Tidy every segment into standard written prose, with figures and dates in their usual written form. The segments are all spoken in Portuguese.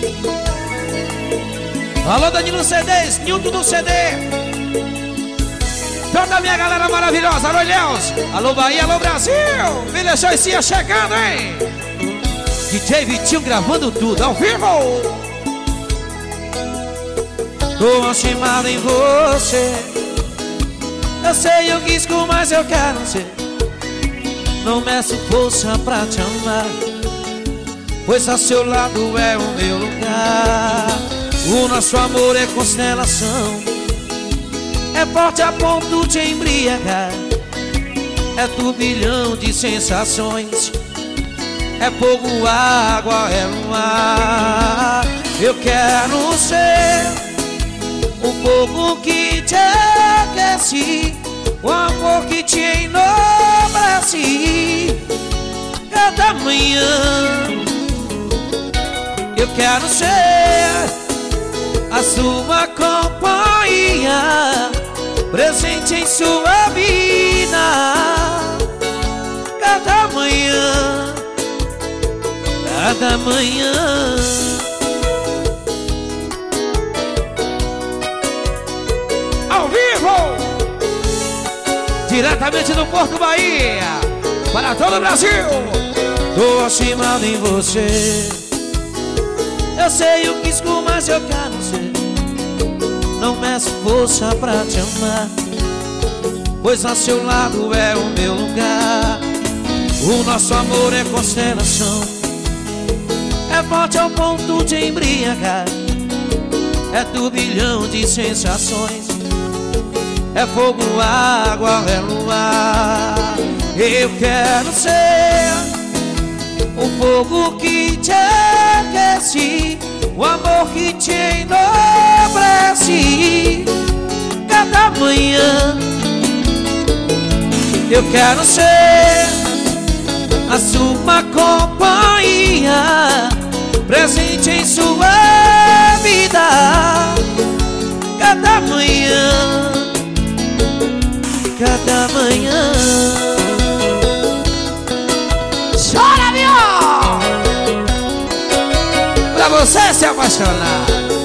Alô, Danilo CDs, Nilton do CD. Toda a minha galera maravilhosa. Alô, Ilhéus. Alô, Bahia, alô, Brasil. Vila Joicinha chegando, hein? DJ Vitinho gravando tudo ao vivo. Tô apaixonado em você. Eu sei o risco, mas eu quero ser. Não meço força pra te amar, pois ao seu lado é o meu lugar. O nosso amor é constelação, é forte a ponto de embriagar. É turbilhão de sensações, é fogo, água, é luar. Eu quero ser o fogo que te aquece, o amor que te enobrece. Cada manhã eu quero ser a sua companhia, presente em sua vida. Cada manhã, cada manhã. Ao vivo, diretamente do Porto Bahia, para todo o Brasil. Tô acima em você. Eu sei o risco, mas eu quero ser. Não meço força pra te amar, pois ao seu lado é o meu lugar. O nosso amor é constelação, é forte ao ponto de embriagar. É turbilhão de sensações, é fogo, água, é luar. Eu quero ser o fogo que te aquece, o amor que te enobrece. Cada manhã eu quero ser a sua companhia, presente em sua vida. Cada manhã, cada manhã. Chora, meu! Pra você se apaixonar.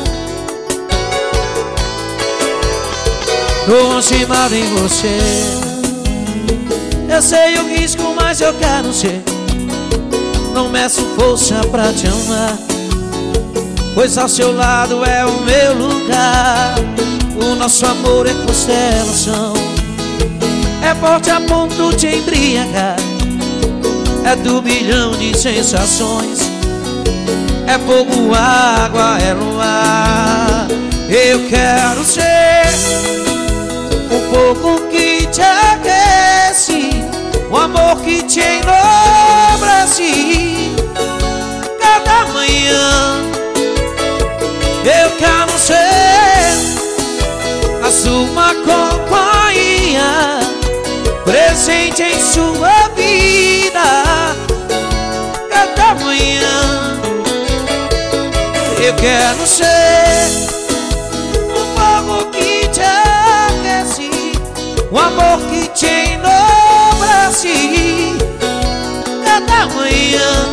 Tô apaixonado em você. Eu sei o risco, mas eu quero ser. Não meço força pra te amar, pois ao seu lado é o meu lugar. O nosso amor é constelação, é forte a ponto de embriagar. É turbilhão de sensações, é fogo, água, é luar. Eu quero ser o fogo que te aquece, o amor que te enobrece. Cada manhã eu quero ser a sua companhia, presente em sua vida. Cada manhã eu quero ser o fogo que te aquece, o amor que te enobrece. Cada manhã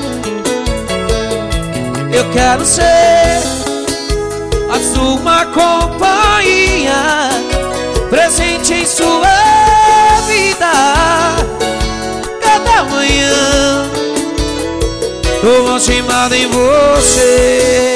eu quero ser a sua companhia, presente em sua vida. Cada manhã tô apaixonado em você.